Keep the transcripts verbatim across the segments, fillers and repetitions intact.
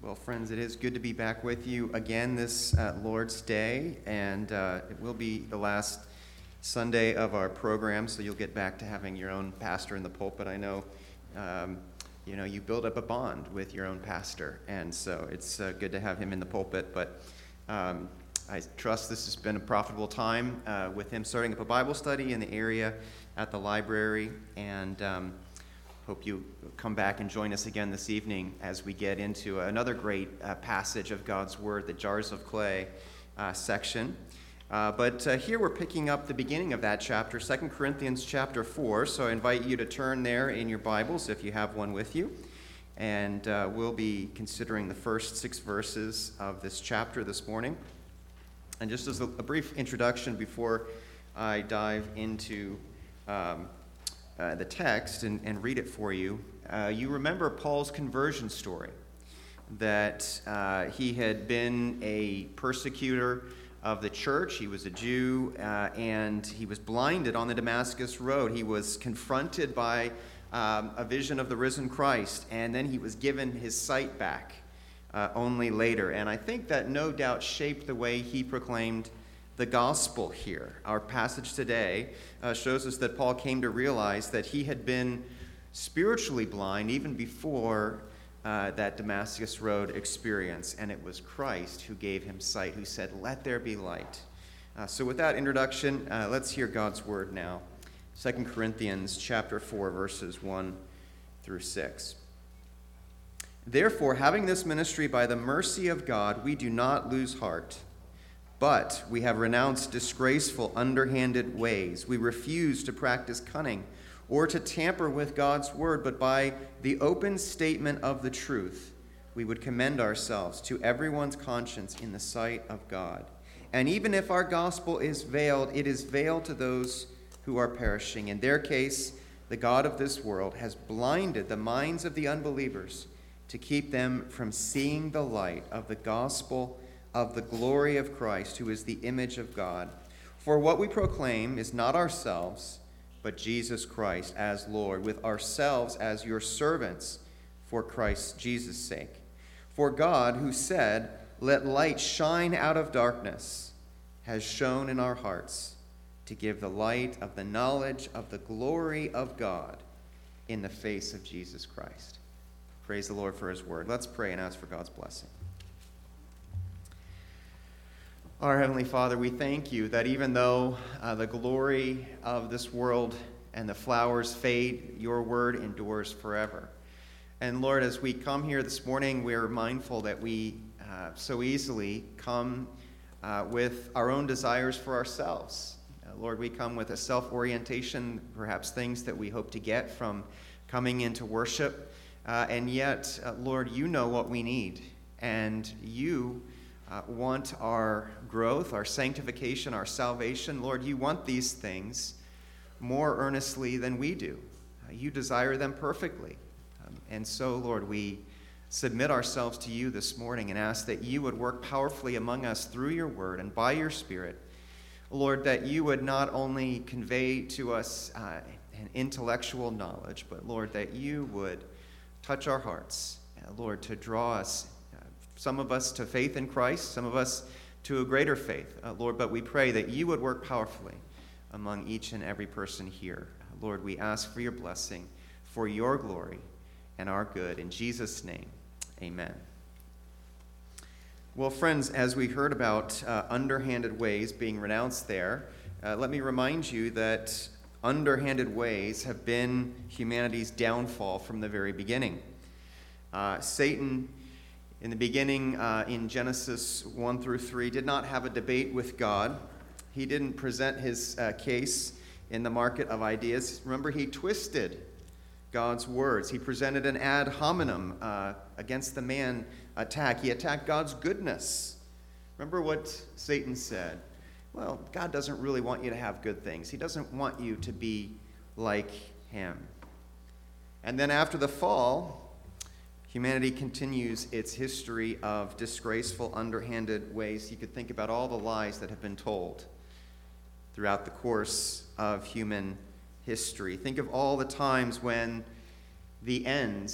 Well, friends, it is good to be back with you again this uh, Lord's Day, and uh, it will be the last Sunday of our program, so you'll get back to having your own pastor in the pulpit. I know, um, you know, you build up a bond with your own pastor, and so it's uh, good to have him in the pulpit, but um, I trust this has been a profitable time uh, with him starting up a Bible study in the area at the library, and um, hope you come back and join us again this evening as we get into another great uh, passage of God's Word, the Jars of Clay uh, section. Uh, but uh, here we're picking up the beginning of that chapter, Second Corinthians chapter four. So I invite you to turn there in your Bibles if you have one with you. And uh, we'll be considering the first six verses of this chapter this morning. And just as a, a brief introduction before I dive into um, Uh, the text and, and read it for you, uh, you remember Paul's conversion story, that uh, he had been a persecutor of the church. He was a Jew, uh, and he was blinded on the Damascus road. He was confronted by um, a vision of the risen Christ, and then he was given his sight back uh, only later. And I think that no doubt shaped the way he proclaimed the gospel here. Our passage today uh, shows us that Paul came to realize that he had been spiritually blind even before uh, that Damascus Road experience, and it was Christ who gave him sight, who said, "Let there be light." Uh, so with that introduction, uh, let's hear God's word now. Second Corinthians chapter four, verses one through six. "Therefore, having this ministry by the mercy of God, we do not lose heart. But we have renounced disgraceful, underhanded ways. We refuse to practice cunning or to tamper with God's word, but by the open statement of the truth, we would commend ourselves to everyone's conscience in the sight of God. And even if our gospel is veiled, it is veiled to those who are perishing. In their case, the God of this world has blinded the minds of the unbelievers to keep them from seeing the light of the gospel of the glory of Christ, who is the image of God. For what we proclaim is not ourselves, but Jesus Christ as Lord, with ourselves as your servants for Christ Jesus' sake. For God, who said, 'Let light shine out of darkness,' has shone in our hearts to give the light of the knowledge of the glory of God in the face of Jesus Christ." Praise the Lord for his word. Let's pray and ask for God's blessing. Our Heavenly Father, we thank you that even though uh, the glory of this world and the flowers fade, your word endures forever. And Lord, as we come here this morning, we're mindful that we uh, so easily come uh, with our own desires for ourselves. Uh, Lord, we come with a self-orientation, perhaps things that we hope to get from coming into worship. Uh, and yet, uh, Lord, you know what we need. And you Uh, want our growth, our sanctification, our salvation. Lord, you want these things more earnestly than we do. Uh, you desire them perfectly. Um, and so, Lord, we submit ourselves to you this morning and ask that you would work powerfully among us through your word and by your Spirit. Lord, that you would not only convey to us uh, an intellectual knowledge, but Lord, that you would touch our hearts, uh, Lord, to draw us, some of us to faith in Christ, some of us to a greater faith, uh, Lord, but we pray that you would work powerfully among each and every person here. Uh, Lord, we ask for your blessing, for your glory and our good. In Jesus' name, amen. Well, friends, as we heard about uh, underhanded ways being renounced there, uh, let me remind you that underhanded ways have been humanity's downfall from the very beginning. Uh, Satan, in the beginning, uh, in Genesis one through three, did not have a debate with God. He didn't present his uh, case in the market of ideas. Remember, he twisted God's words. He presented an ad hominem uh, against the man attack. He attacked God's goodness. Remember what Satan said? Well, God doesn't really want you to have good things. He doesn't want you to be like him. And then after the fall, humanity continues its history of disgraceful, underhanded ways. You could think about all the lies that have been told throughout the course of human history. Think of all the times when the ends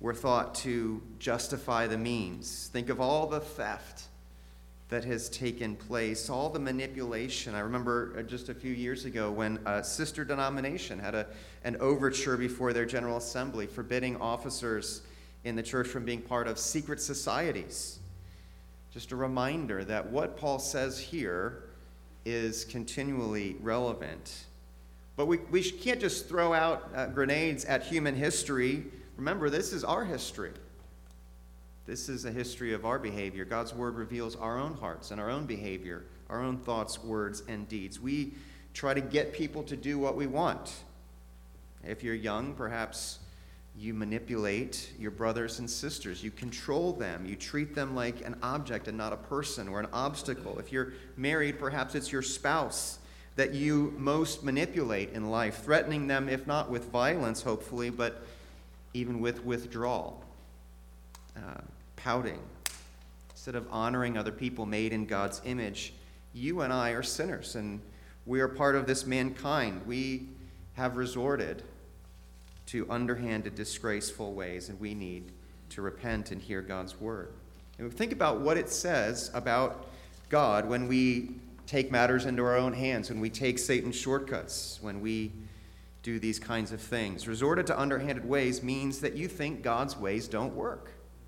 we're thought to justify the means. Think of all the theft that has taken place, all the manipulation. I remember just a few years ago when a sister denomination had a, an overture before their General Assembly forbidding officers in the church from being part of secret societies. Just a reminder that what Paul says here is continually relevant. But we, we can't just throw out uh, grenades at human history. Remember, this is our history. This is a history of our behavior. God's word reveals our own hearts and our own behavior, our own thoughts, words, and deeds. We try to get people to do what we want. If you're young, perhaps you manipulate your brothers and sisters. You control them. You treat them like an object and not a person or an obstacle. If you're married, perhaps it's your spouse that you most manipulate in life, threatening them, if not with violence, hopefully, but even with withdrawal. Uh, pouting. Instead of honoring other people made in God's image, you and I are sinners, and we are part of this mankind. We have resorted to underhanded, disgraceful ways, and we need to repent and hear God's word. And think about what it says about God when we take matters into our own hands, when we take Satan's shortcuts, when we do these kinds of things. Resorted to underhanded ways means that you think God's ways don't work.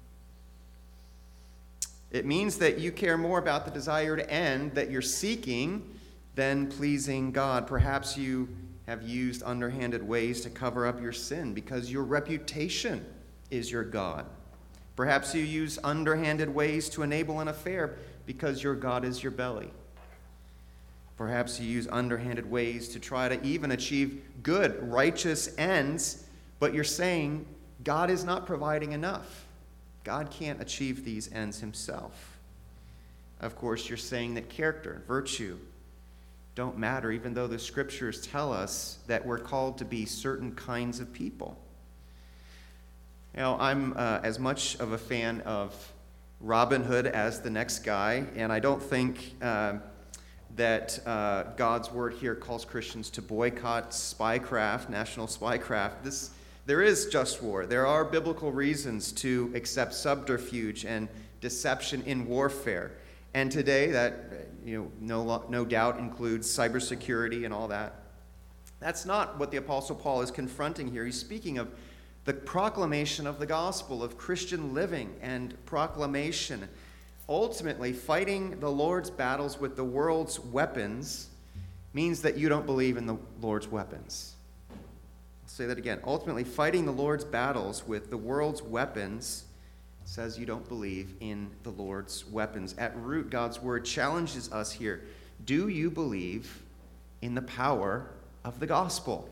It means that you care more about the desired end that you're seeking than pleasing God. Perhaps you have used underhanded ways to cover up your sin because your reputation is your God. Perhaps you use underhanded ways to enable an affair because your God is your belly. Perhaps you use underhanded ways to try to even achieve good, righteous ends, but you're saying God is not providing enough. God can't achieve these ends himself. Of course, you're saying that character, virtue, don't matter, even though the scriptures tell us that we're called to be certain kinds of people. You know, I'm uh, as much of a fan of Robin Hood as the next guy, and I don't think uh, that uh, God's word here calls Christians to boycott spycraft, national spycraft. This There is just war. There are biblical reasons to accept subterfuge and deception in warfare. And today that, you know, no, no doubt includes cybersecurity and all that. That's not what the Apostle Paul is confronting here. He's speaking of the proclamation of the gospel, of Christian living and proclamation. Ultimately, fighting the Lord's battles with the world's weapons means that you don't believe in the Lord's weapons. I'll say that again. Ultimately, fighting the Lord's battles with the world's weapons says you don't believe in the Lord's weapons. At root, God's word challenges us here. Do you believe in the power of the gospel?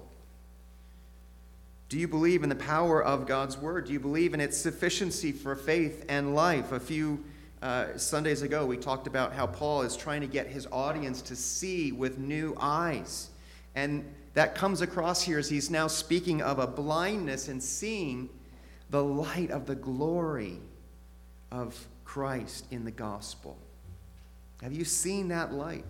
Do you believe in the power of God's word? Do you believe in its sufficiency for faith and life? A few uh, Sundays ago, we talked about how Paul is trying to get his audience to see with new eyes. And that comes across here as he's now speaking of a blindness and seeing the light of the glory of Christ in the gospel. Have you seen that light?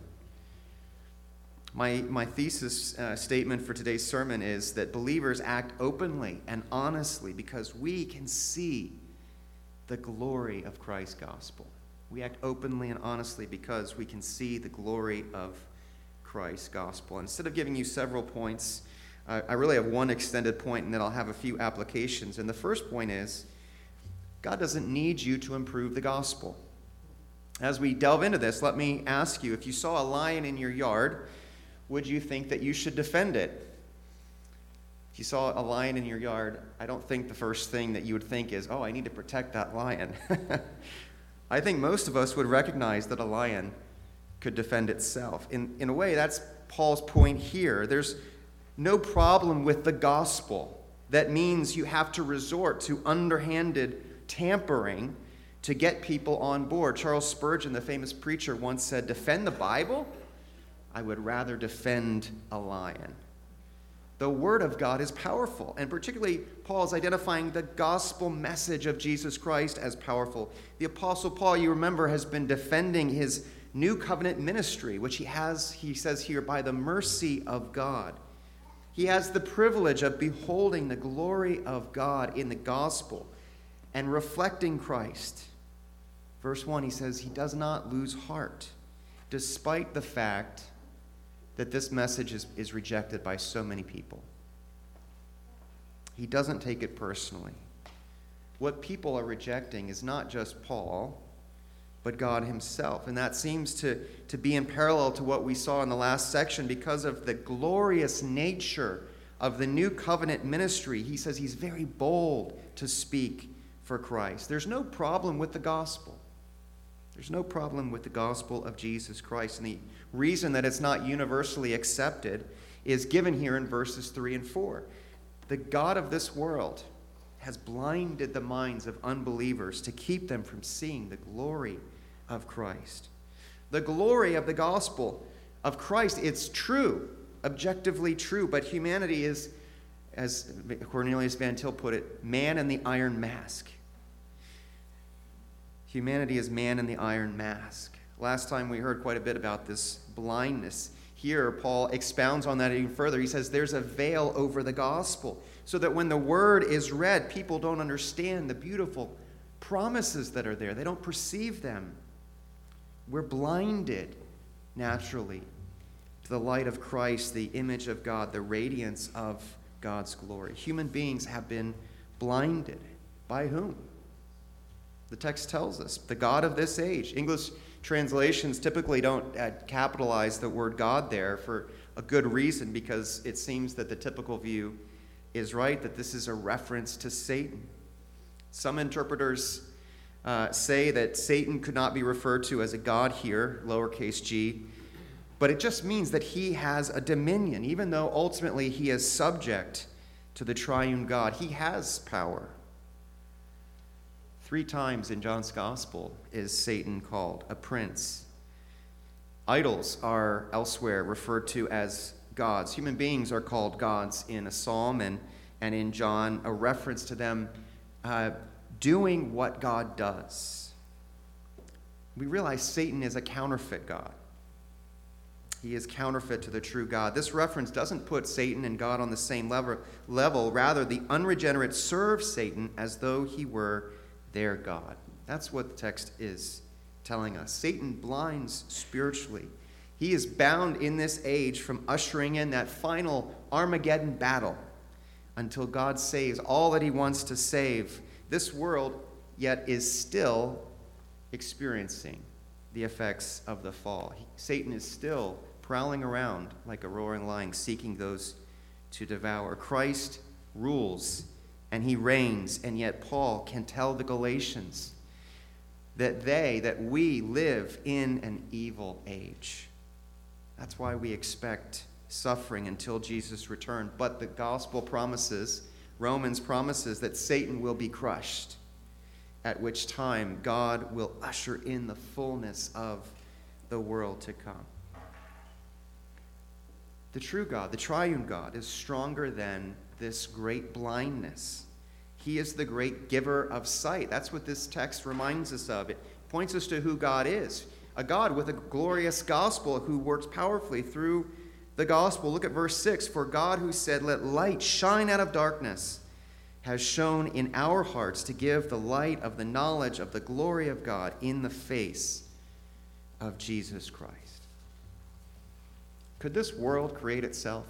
My, my thesis uh, statement for today's sermon is that believers act openly and honestly because we can see the glory of Christ's gospel. We act openly and honestly because we can see the glory of Christ's gospel. Instead of giving you several points, uh, I really have one extended point, and then I'll have a few applications. And the first point is, God doesn't need you to improve the gospel. As we delve into this, let me ask you, if you saw a lion in your yard, would you think that you should defend it? If you saw a lion in your yard, I don't think the first thing that you would think is, oh, I need to protect that lion. I think most of us would recognize that a lion could defend itself. In, in a way, that's Paul's point here. There's no problem with the gospel. That means you have to resort to underhanded tampering to get people on board. Charles Spurgeon, the famous preacher, once said, defend the Bible? I would rather defend a lion. The word of God is powerful, and particularly Paul is identifying the gospel message of Jesus Christ as powerful. The Apostle Paul, you remember, has been defending his new covenant ministry, which he has, he says here, by the mercy of God. He has the privilege of beholding the glory of God in the gospel, and reflecting Christ. Verse one, he says he does not lose heart, despite the fact that this message is, is rejected by so many people. He doesn't take it personally. What people are rejecting is not just Paul, but God himself. And that seems to, to be in parallel to what we saw in the last section because of the glorious nature of the new covenant ministry. He says he's very bold to speak for Christ. There's no problem with the gospel. There's no problem with the gospel of Jesus Christ. And the reason that it's not universally accepted is given here in verses three and four. The God of this world has blinded the minds of unbelievers to keep them from seeing the glory of Christ. The glory of the gospel of Christ, it's true, objectively true, but humanity is, as Cornelius Van Til put it, man in the iron mask. Humanity is man in the iron mask. Last time we heard quite a bit about this blindness. Here, Paul expounds on that even further. He says there's a veil over the gospel, so that when the word is read, people don't understand the beautiful promises that are there. They don't perceive them. We're blinded, naturally, to the light of Christ, the image of God, the radiance of God's glory. Human beings have been blinded. By whom? The text tells us, the God of this age. English translations typically don't uh, capitalize the word God there for a good reason, because it seems that the typical view is right, that this is a reference to Satan. Some interpreters uh, say that Satan could not be referred to as a god here, lowercase g, but it just means that he has a dominion. Even though ultimately he is subject to the triune God, he has power. Three times in John's gospel is Satan called a prince. Idols are elsewhere referred to as gods. Human beings are called gods in a psalm, and, and in John, a reference to them uh, doing what God does. We realize Satan is a counterfeit god. He is counterfeit to the true God. This reference doesn't put Satan and God on the same level. level. Rather, the unregenerate serve Satan as though he were their God. That's what the text is telling us. Satan blinds spiritually. He is bound in this age from ushering in that final Armageddon battle until God saves all that he wants to save. This world yet is still experiencing the effects of the fall. He, Satan is still prowling around like a roaring lion, seeking those to devour. Christ rules and he reigns, and yet Paul can tell the Galatians that they, that we live in an evil age. That's why we expect suffering until Jesus' return. But the gospel promises, Romans promises, that Satan will be crushed, at which time God will usher in the fullness of the world to come. The true God, the triune God, is stronger than this great blindness. He is the great giver of sight. That's what this text reminds us of. It points us to who God is. A God with a glorious gospel who works powerfully through the gospel. Look at verse six. For God, who said, "Let light shine out of darkness," has shone in our hearts to give the light of the knowledge of the glory of God in the face of Jesus Christ. Could this world create itself?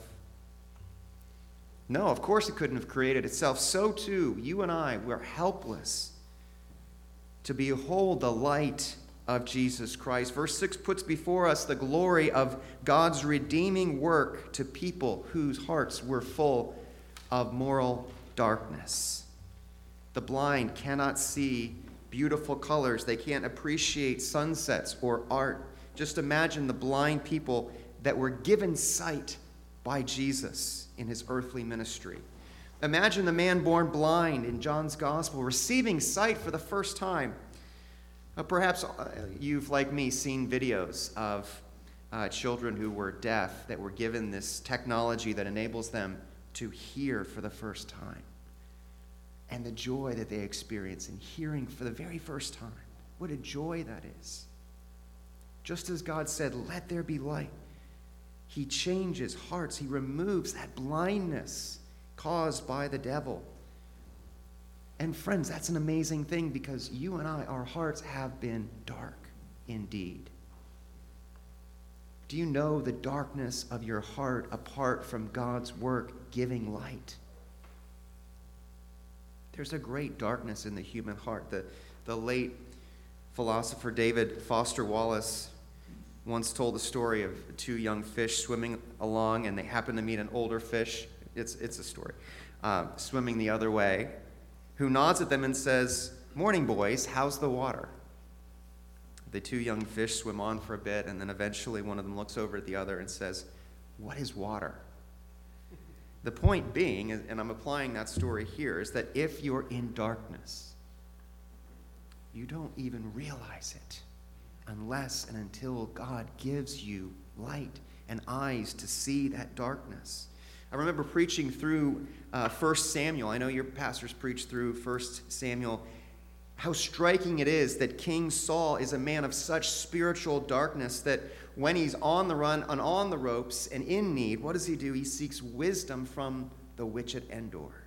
No, of course it couldn't have created itself. So too, you and I, we're helpless to behold the light of Jesus Christ. Verse six puts before us the glory of God's redeeming work to people whose hearts were full of moral darkness. The blind cannot see beautiful colors. They can't appreciate sunsets or art. Just imagine the blind people that were given sight by Jesus in his earthly ministry. Imagine the man born blind in John's gospel receiving sight for the first time. Uh, perhaps uh, you've, like me, seen videos of uh, children who were deaf that were given this technology that enables them to hear for the first time. And the joy that they experience in hearing for the very first time. What a joy that is. Just as God said, "Let there be light," he changes hearts. He removes that blindness caused by the devil. And friends, that's an amazing thing because you and I, our hearts have been dark indeed. Do you know the darkness of your heart apart from God's work giving light? There's a great darkness in the human heart. The, the late philosopher David Foster Wallace once told the story of two young fish swimming along, and they happen to meet an older fish. It's, it's a story. Uh, swimming the other way, who nods at them and says, "Morning, boys, how's the water?" The two young fish swim on for a bit, and then eventually one of them looks over at the other and says, "What is water?" The point being, and I'm applying that story here, is that if you're in darkness, you don't even realize it unless and until God gives you light and eyes to see that darkness. I remember preaching through uh, First Samuel. I know your pastors preach through First Samuel. How striking it is that King Saul is a man of such spiritual darkness that when he's on the run and on the ropes and in need, what does he do? He seeks wisdom from the witch at Endor.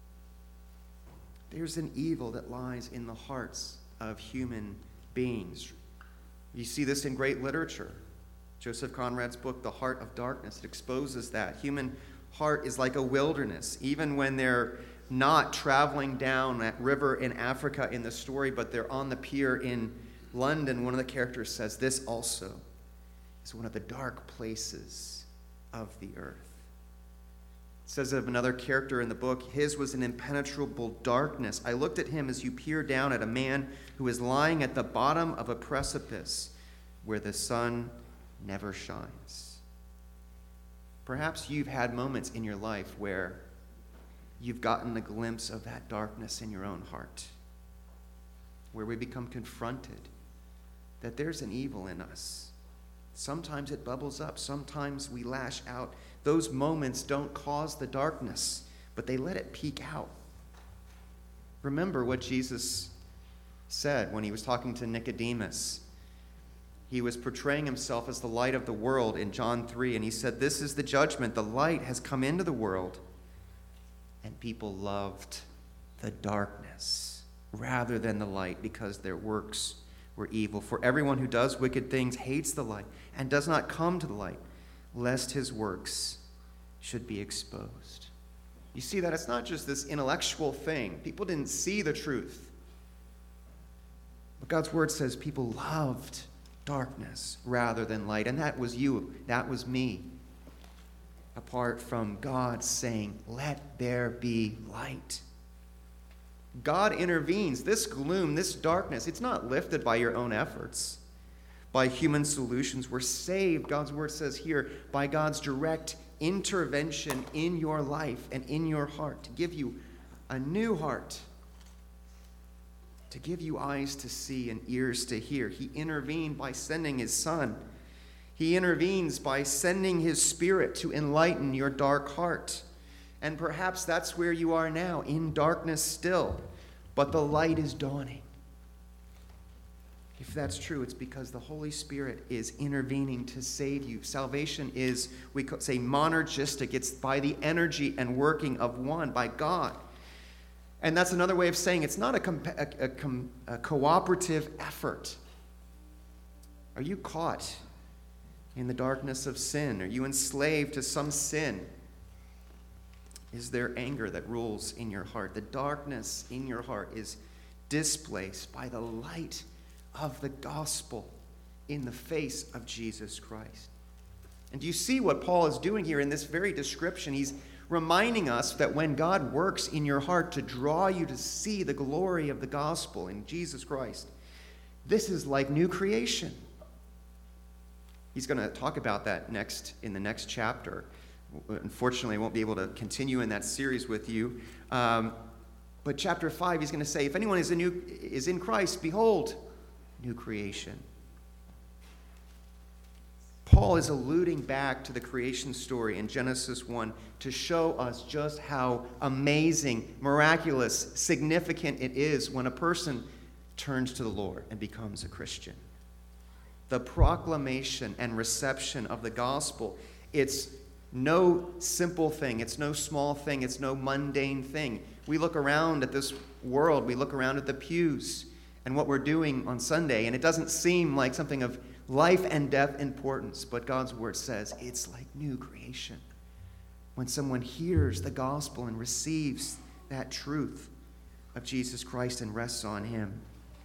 There's an evil that lies in the hearts of human beings. You see this in great literature. Joseph Conrad's book, The Heart of Darkness, it exposes that. Human heart is like a wilderness. Even when they're not traveling down that river in Africa in the story, but they're on the pier in London, one of the characters says, "This also is one of the dark places of the earth." It says of another character in the book, "His was an impenetrable darkness. I looked at him as you peer down at a man who is lying at the bottom of a precipice where the sun never shines." Perhaps you've had moments in your life where you've gotten a glimpse of that darkness in your own heart, where we become confronted that there's an evil in us. Sometimes it bubbles up. Sometimes we lash out. Those moments don't cause the darkness, but they let it peek out. Remember what Jesus said when he was talking to Nicodemus. He was portraying himself as the light of the world in John three, and he said, "This is the judgment. The light has come into the world, and people loved the darkness rather than the light because their works were evil. For everyone who does wicked things hates the light and does not come to the light, lest his works should be exposed." You see that it's not just this intellectual thing. People didn't see the truth. But God's word says people loved darkness rather than light. And that was you. That was me. Apart from God saying, "Let there be light." God intervenes. This gloom, this darkness, it's not lifted by your own efforts, by human solutions. We're saved, God's word says here, by God's direct intervention in your life and in your heart to give you a new heart, to give you eyes to see and ears to hear. He intervened by sending his Son. He intervenes by sending his Spirit to enlighten your dark heart. And perhaps that's where you are now, in darkness still, but the light is dawning. If that's true, it's because the Holy Spirit is intervening to save you. Salvation is, we could say, monergistic. It's by the energy and working of one, by God. And that's another way of saying it's not a, comp- a, a, com- a cooperative effort. Are you caught in the darkness of sin? Are you enslaved to some sin? Is there anger that rules in your heart? The darkness in your heart is displaced by the light of the gospel in the face of Jesus Christ. And do you see what Paul is doing here in this very description? He's reminding us that when God works in your heart to draw you to see the glory of the gospel in Jesus Christ, this is like new creation. He's going to talk about that next in the next chapter. Unfortunately, I won't be able to continue in that series with you. Um, but chapter five, he's going to say, if anyone is, a new, is in Christ, behold, new creation. Paul is alluding back to the creation story in Genesis one to show us just how amazing, miraculous, significant it is when a person turns to the Lord and becomes a Christian. The proclamation and reception of the gospel, it's no simple thing. It's no small thing. It's no mundane thing. We look around at this world. We look around at the pews and what we're doing on Sunday, and it doesn't seem like something of life and death importance, but God's word says it's like new creation. When someone hears the gospel and receives that truth of Jesus Christ and rests on him.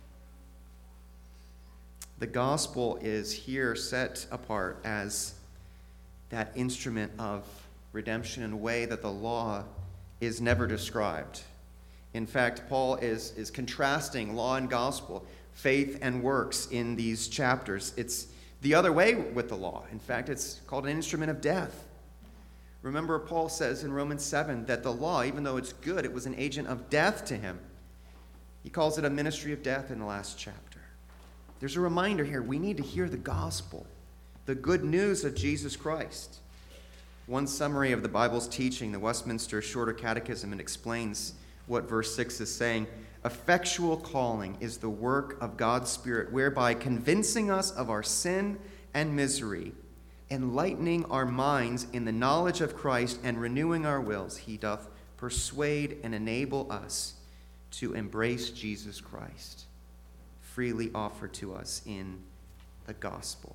The gospel is here set apart as that instrument of redemption in a way that the law is never described. In fact, Paul is, is contrasting law and gospel, faith and works in these chapters. It's the other way with the law. In fact, it's called an instrument of death. Remember, Paul says in Romans seven that the law, even though it's good, it was an agent of death to him. He calls it a ministry of death in the last chapter. There's a reminder here. We need to hear the gospel, the good news of Jesus Christ. One summary of the Bible's teaching, the Westminster Shorter Catechism, it explains what verse six is saying. Effectual calling is the work of God's Spirit, whereby convincing us of our sin and misery, enlightening our minds in the knowledge of Christ, and renewing our wills, he doth persuade and enable us to embrace Jesus Christ, freely offered to us in the gospel.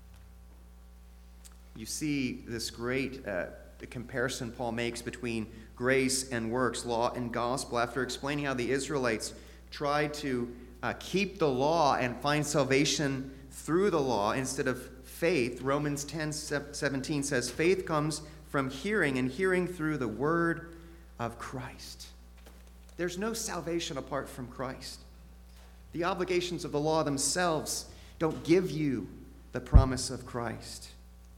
You see this great uh, the comparison Paul makes between grace and works, law and gospel, after explaining how the Israelites tried to uh, keep the law and find salvation through the law instead of faith. Romans ten seventeen says, faith comes from hearing, and hearing through the word of Christ. There's no salvation apart from Christ. The obligations of the law themselves don't give you the promise of Christ.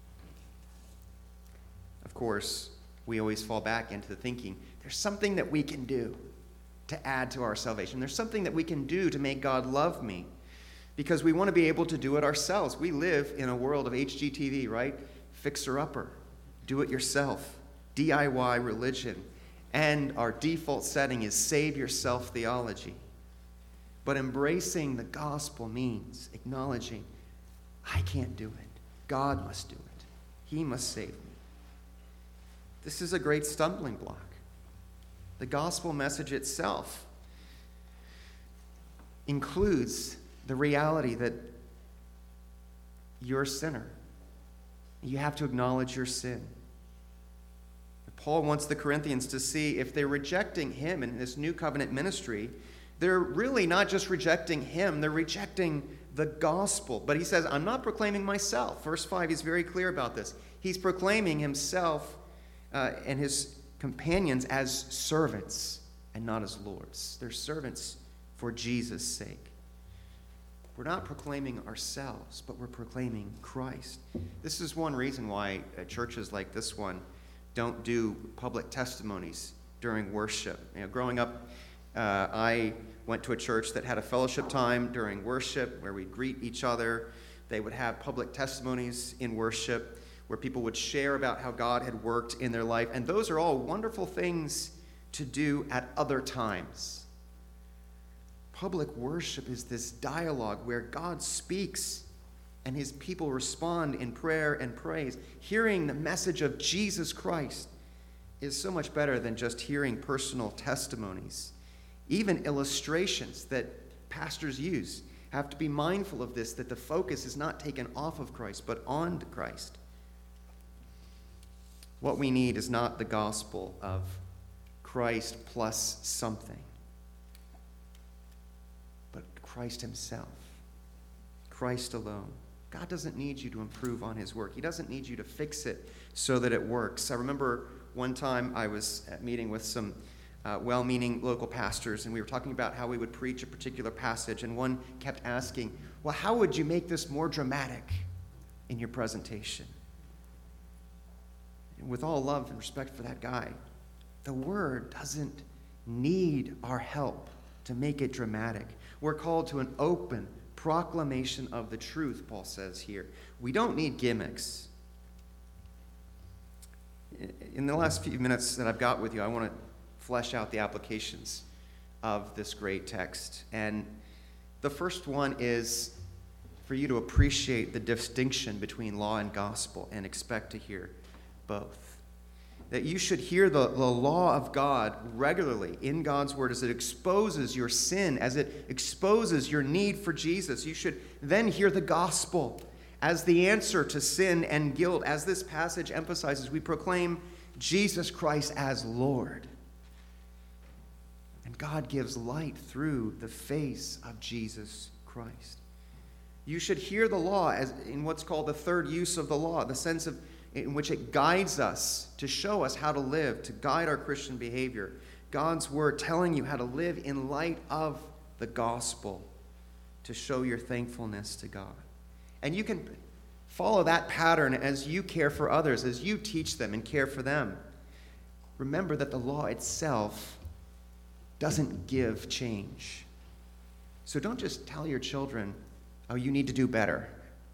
Of course, we always fall back into thinking there's something that we can do to add to our salvation. There's something that we can do to make God love me, because we want to be able to do it ourselves. We live in a world of H G T V, right? Fixer-upper, do-it-yourself, D I Y religion, and our default setting is save-yourself theology. But embracing the gospel means acknowledging, I can't do it. God must do it. He must save me. This is a great stumbling block. The gospel message itself includes the reality that you're a sinner. You have to acknowledge your sin. Paul wants the Corinthians to see if they're rejecting him in this new covenant ministry, they're really not just rejecting him, they're rejecting the gospel. But he says, I'm not proclaiming myself. Verse five, he's very clear about this. He's proclaiming himself uh, and his companions as servants and not as lords. They're servants for Jesus' sake. We're not proclaiming ourselves, but we're proclaiming Christ. This is one reason why uh, churches like this one don't do public testimonies during worship. You know, growing up, uh, I went to a church that had a fellowship time during worship where we'd greet each other. They would have public testimonies in worship where people would share about how God had worked in their life. And those are all wonderful things to do at other times. Public worship is this dialogue where God speaks and his people respond in prayer and praise. Hearing the message of Jesus Christ is so much better than just hearing personal testimonies. Even illustrations that pastors use have to be mindful of this, that the focus is not taken off of Christ, but on Christ. What we need is not the gospel of Christ plus something, but Christ himself, Christ alone. God doesn't need you to improve on his work. He doesn't need you to fix it so that it works. I remember one time I was at meeting with some uh, well-meaning local pastors, and we were talking about how we would preach a particular passage, and one kept asking, well, how would you make this more dramatic in your presentation? And with all love and respect for that guy, the word doesn't need our help to make it dramatic. We're called to an open proclamation of the truth, Paul says here. We don't need gimmicks. In the last few minutes that I've got with you, I want to flesh out the applications of this great text. And the first one is for you to appreciate the distinction between law and gospel and expect to hear both. That you should hear the, the law of God regularly in God's word as it exposes your sin, as it exposes your need for Jesus. You should then hear the gospel as the answer to sin and guilt. As this passage emphasizes, we proclaim Jesus Christ as Lord. And God gives light through the face of Jesus Christ. You should hear the law as in what's called the third use of the law, the sense of in which it guides us to show us how to live, to guide our Christian behavior. God's word telling you how to live in light of the gospel to show your thankfulness to God. And you can follow that pattern as you care for others, as you teach them and care for them. Remember that the law itself doesn't give change. So don't just tell your children, oh, you need to do better.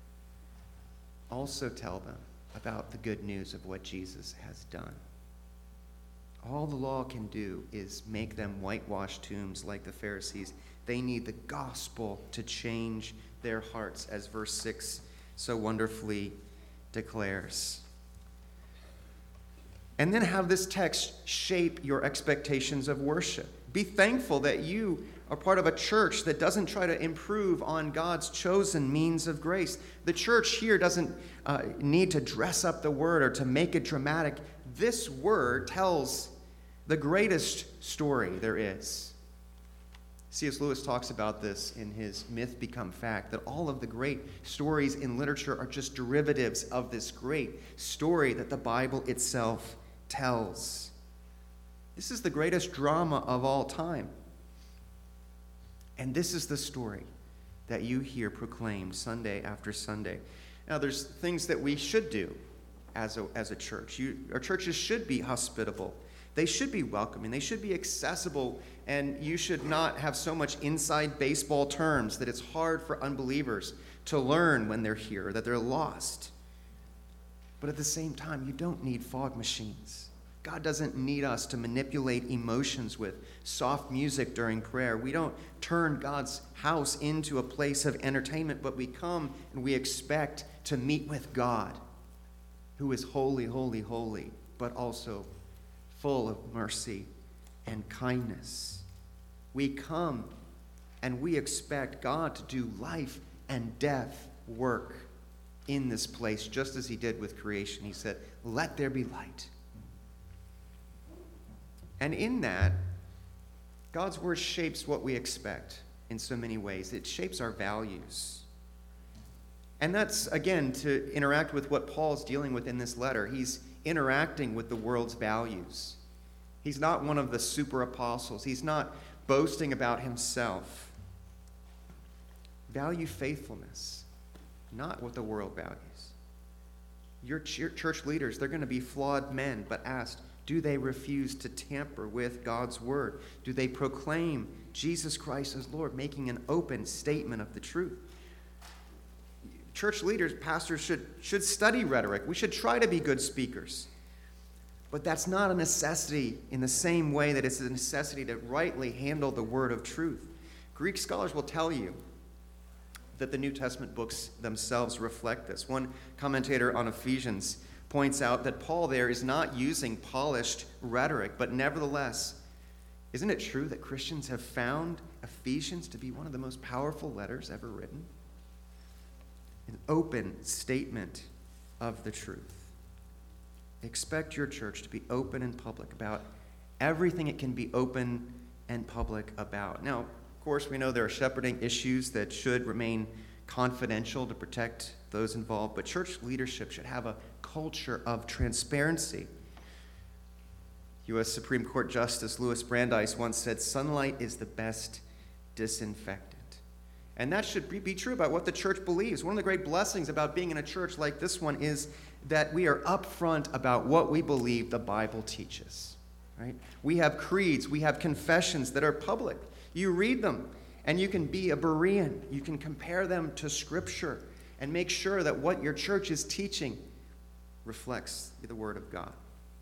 Also tell them about the good news of what Jesus has done. All the law can do is make them whitewashed tombs like the Pharisees. They need the gospel to change their hearts, as verse six so wonderfully declares. And then have this text shape your expectations of worship. Be thankful that you are part of a church that doesn't try to improve on God's chosen means of grace. The church here doesn't uh, need to dress up the word or to make it dramatic. This word tells the greatest story there is. C S Lewis talks about this in his Myth Become Fact, that all of the great stories in literature are just derivatives of this great story that the Bible itself tells. This is the greatest drama of all time. And this is the story that you hear proclaimed Sunday after Sunday. Now, there's things that we should do as a, as a church. You, our churches should be hospitable. They should be welcoming. They should be accessible. And you should not have so much inside baseball terms that it's hard for unbelievers to learn when they're here, that they're lost. But at the same time, you don't need fog machines. God doesn't need us to manipulate emotions with soft music during prayer. We don't turn God's house into a place of entertainment, but we come and we expect to meet with God, who is holy, holy, holy, but also full of mercy and kindness. We come and we expect God to do life and death work in this place, just as he did with creation. He said, "Let there be light." And in that, God's word shapes what we expect in so many ways. It shapes our values. And that's, again, to interact with what Paul's dealing with in this letter. He's interacting with the world's values. He's not one of the super apostles. He's not boasting about himself. Value faithfulness, not what the world values. Your church leaders, they're going to be flawed men, but asked, do they refuse to tamper with God's word? Do they proclaim Jesus Christ as Lord, making an open statement of the truth? Church leaders, pastors should, should study rhetoric. We should try to be good speakers. But that's not a necessity in the same way that it's a necessity to rightly handle the word of truth. Greek scholars will tell you that the New Testament books themselves reflect this. One commentator on Ephesians points out that Paul there is not using polished rhetoric, but nevertheless, isn't it true that Christians have found Ephesians to be one of the most powerful letters ever written? An open statement of the truth. Expect your church to be open and public about everything it can be open and public about. Now, of course, we know there are shepherding issues that should remain confidential to protect those involved, but church leadership should have a culture of transparency. U S Supreme Court Justice Louis Brandeis once said, "Sunlight is the best disinfectant." And that should be true about what the church believes. One of the great blessings about being in a church like this one is that we are upfront about what we believe the Bible teaches. Right? We have creeds, we have confessions that are public. You read them, and you can be a Berean. You can compare them to Scripture and make sure that what your church is teaching reflects the Word of God.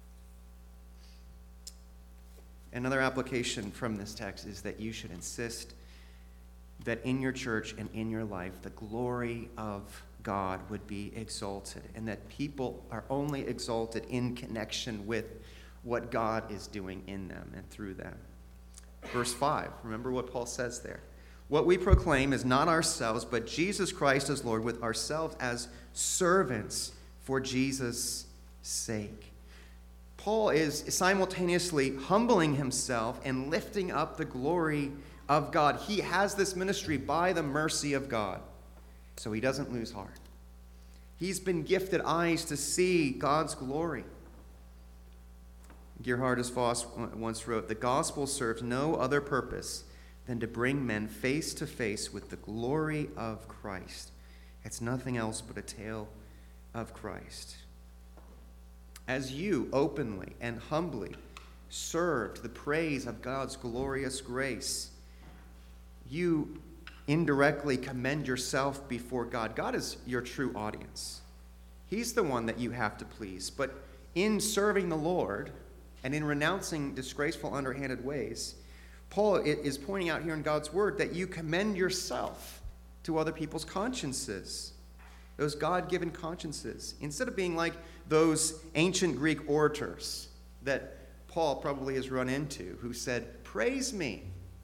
Another application from this text is that you should insist that in your church and in your life, the glory of God would be exalted, and that people are only exalted in connection with what God is doing in them and through them. Verse five, remember what Paul says there. What we proclaim is not ourselves, but Jesus Christ as Lord, with ourselves as servants for Jesus' sake. Paul is simultaneously humbling himself and lifting up the glory of God. He has this ministry by the mercy of God, so he doesn't lose heart. He's been gifted eyes to see God's glory. Gerhardus Voss once wrote, "The gospel serves no other purpose than to bring men face to face with the glory of Christ." It's nothing else but a tale of Christ. As you openly and humbly serve to the praise of God's glorious grace, you indirectly commend yourself before God. God is your true audience. He's the one that you have to please. But in serving the Lord and in renouncing disgraceful, underhanded ways, Paul is pointing out here in God's word that you commend yourself to other people's consciences, those God-given consciences, instead of being like those ancient Greek orators that Paul probably has run into who said, "Praise me."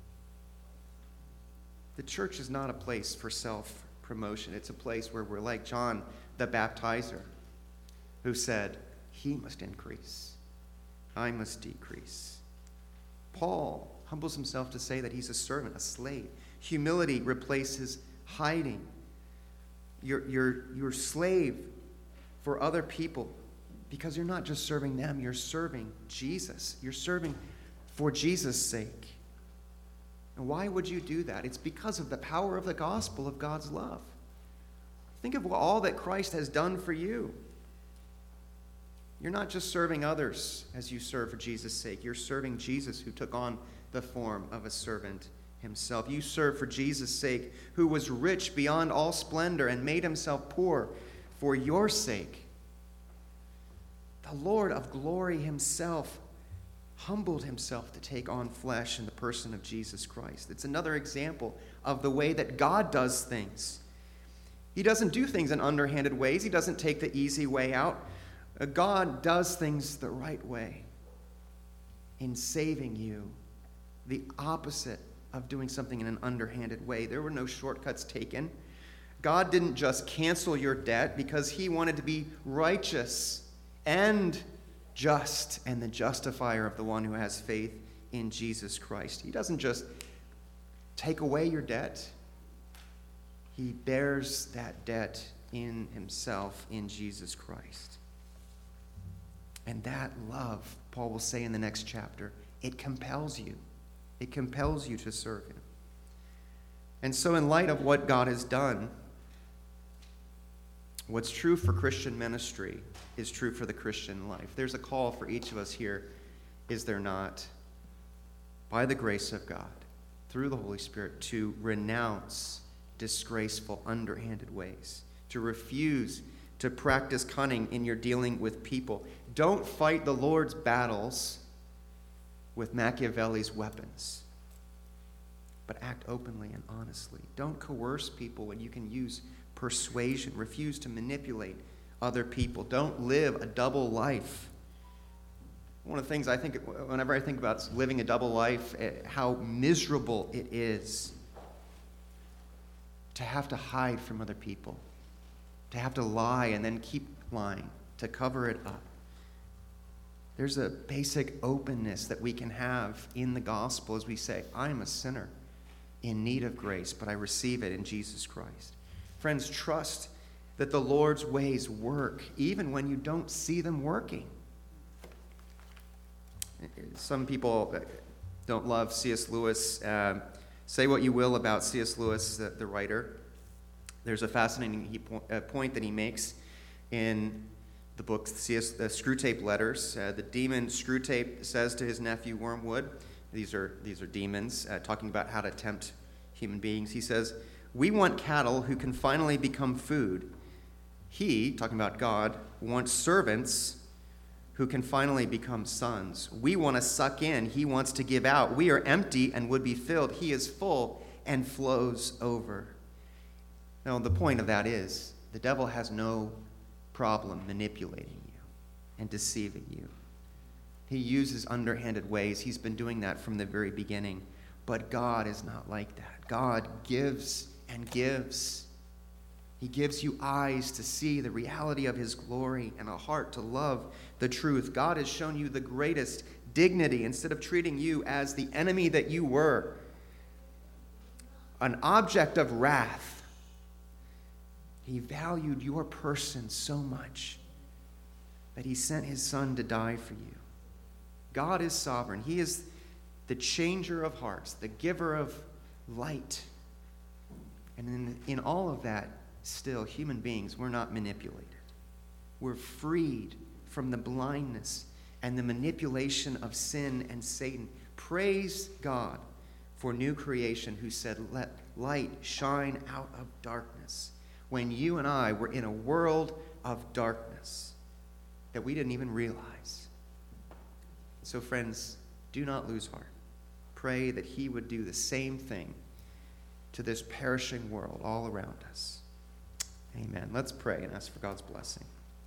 The church is not a place for self-promotion. It's a place where we're like John the Baptizer, who said, "He must increase, I must decrease." Paul humbles himself to say that he's a servant, a slave. Humility replaces hiding. You're, you're, you're a slave for other people because you're not just serving them, you're serving Jesus. You're serving for Jesus' sake. And why would you do that? It's because of the power of the gospel of God's love. Think of all that Christ has done for you. You're not just serving others as you serve for Jesus' sake. You're serving Jesus, who took on the form of a servant himself. You serve for Jesus' sake, who was rich beyond all splendor and made himself poor for your sake. The Lord of glory himself humbled himself to take on flesh in the person of Jesus Christ. It's another example of the way that God does things. He doesn't do things in underhanded ways. He doesn't take the easy way out. God does things the right way in saving you, the opposite of doing something in an underhanded way. There were no shortcuts taken. God didn't just cancel your debt because he wanted to be righteous and just and the justifier of the one who has faith in Jesus Christ. He doesn't just take away your debt. He bears that debt in himself in Jesus Christ. And that love, Paul will say in the next chapter, it compels you. It compels you to serve him. And so in light of what God has done, what's true for Christian ministry is true for the Christian life. There's a call for each of us here, is there not? By the grace of God, through the Holy Spirit, to renounce disgraceful, underhanded ways, to refuse to practice cunning in your dealing with people. Don't fight the Lord's battles with Machiavelli's weapons, but act openly and honestly. Don't coerce people when you can use persuasion. Refuse to manipulate other people. Don't live a double life. One of the things I think, whenever I think about living a double life, how miserable it is to have to hide from other people, to have to lie and then keep lying, to cover it up. There's a basic openness that we can have in the gospel as we say, I'm a sinner in need of grace, but I receive it in Jesus Christ. Friends, trust that the Lord's ways work even when you don't see them working. Some people don't love C S Lewis. Uh, say what you will about C S Lewis, the, the writer. There's a fascinating he, uh, point that he makes in the book, C S, the Screwtape Letters. Uh, the demon Screwtape says to his nephew Wormwood, these are, these are demons, uh, talking about how to tempt human beings. He says, we want cattle who can finally become food. He, talking about God, wants servants who can finally become sons. We want to suck in. He wants to give out. We are empty and would be filled. He is full and flows over. Now, the point of that is the devil has no problem manipulating you and deceiving you. He uses underhanded ways. He's been doing that from the very beginning. But God is not like that. God gives and gives. He gives you eyes to see the reality of his glory and a heart to love the truth. God has shown you the greatest dignity instead of treating you as the enemy that you were, an object of wrath. He valued your person so much that he sent his son to die for you. God is sovereign. He is the changer of hearts, the giver of light. And in, in all of that, still, human beings, we're not manipulated. We're freed from the blindness and the manipulation of sin and Satan. Praise God for new creation who said, let light shine out of darkness. When you and I were in a world of darkness that we didn't even realize. So friends, do not lose heart. Pray that he would do the same thing to this perishing world all around us. Amen. Let's pray and ask for God's blessing.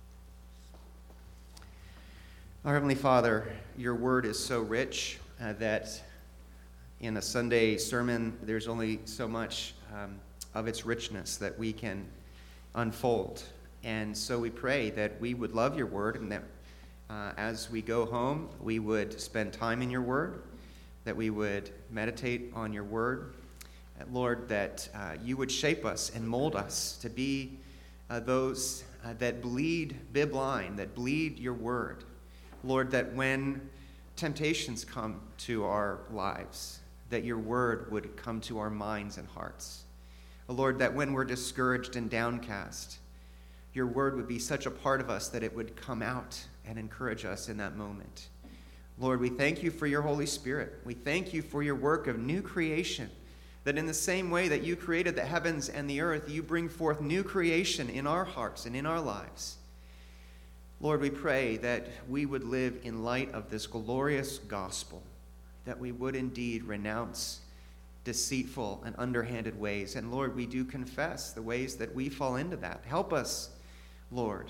Our Heavenly Father, your word is so rich uh, that in a Sunday sermon, there's only so much um, of its richness that we can unfold. And so we pray that we would love your word and that uh, as we go home, we would spend time in your word, that we would meditate on your word. Lord, that uh, you would shape us and mold us to be uh, those uh, that bleed Bibline, that bleed your word. Lord, that when temptations come to our lives, that your word would come to our minds and hearts. Lord, that when we're discouraged and downcast, your word would be such a part of us that it would come out and encourage us in that moment. Lord, we thank you for your Holy Spirit. We thank you for your work of new creation, that in the same way that you created the heavens and the earth, you bring forth new creation in our hearts and in our lives. Lord, we pray that we would live in light of this glorious gospel, that we would indeed renounce deceitful and underhanded ways. And Lord, we do confess the ways that we fall into that. Help us, Lord,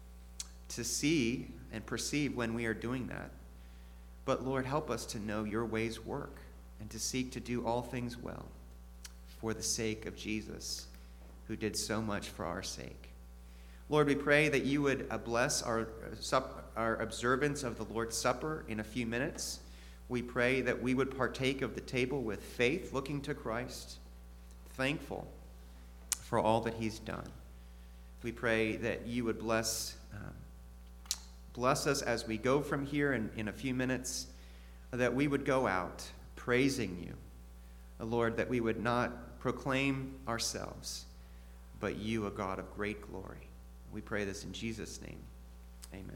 to see and perceive when we are doing that. But Lord, help us to know your ways work and to seek to do all things well for the sake of Jesus, who did so much for our sake. Lord, we pray that you would bless our, our observance of the Lord's Supper in a few minutes. We pray that we would partake of the table with faith, looking to Christ, thankful for all that he's done. We pray that you would bless, um, bless us as we go from here in, in a few minutes, that we would go out praising you. Lord, that we would not proclaim ourselves, but you, a God of great glory. We pray this in Jesus' name. Amen.